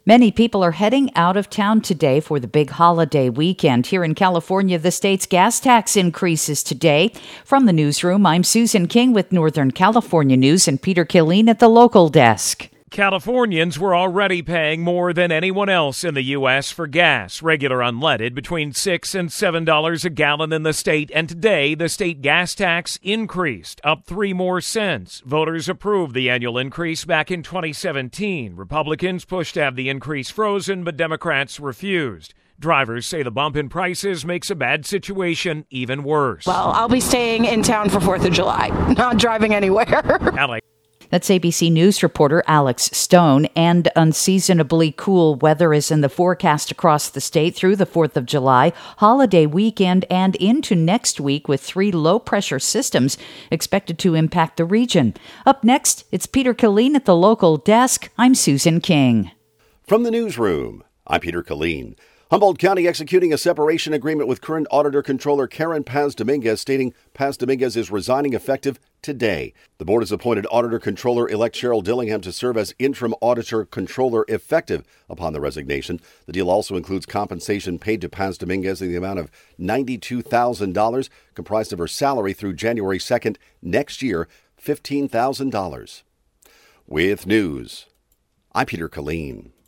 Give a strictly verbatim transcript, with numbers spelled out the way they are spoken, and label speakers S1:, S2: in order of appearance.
S1: Many people are heading out of town today for the big holiday weekend. Here in California, the state's gas tax increases today. From the newsroom, I'm Susan King with Northern California News and Peter Killeen at the local desk.
S2: Californians were already paying more than anyone else in the U S for gas, regular unleaded, between six and seven dollars a gallon in the state. And today, the state gas tax increased, up three more cents. Voters approved the annual increase back in twenty seventeen. Republicans pushed to have the increase frozen, but Democrats refused. Drivers say the bump in prices makes a bad situation even worse.
S3: Well, I'll be staying in town for fourth of July, not driving anywhere.
S2: Alex.
S1: That's A B C News reporter Alex Stone. And unseasonably cool weather is in the forecast across the state through the fourth of July, holiday weekend, and into next week, with three low-pressure systems expected to impact the region. Up next, it's Peter Killeen at the local desk. I'm Susan King.
S4: From the newsroom, I'm Peter Killeen. Humboldt County executing a separation agreement with current Auditor-Controller Karen Paz-Dominguez, stating Paz-Dominguez is resigning effective today. The board has appointed Auditor-Controller-elect Cheryl Dillingham to serve as interim Auditor-Controller effective upon the resignation. The deal also includes compensation paid to Paz-Dominguez in the amount of ninety-two thousand dollars, comprised of her salary through January second next year, fifteen thousand dollars. With news, I'm Peter Killeen.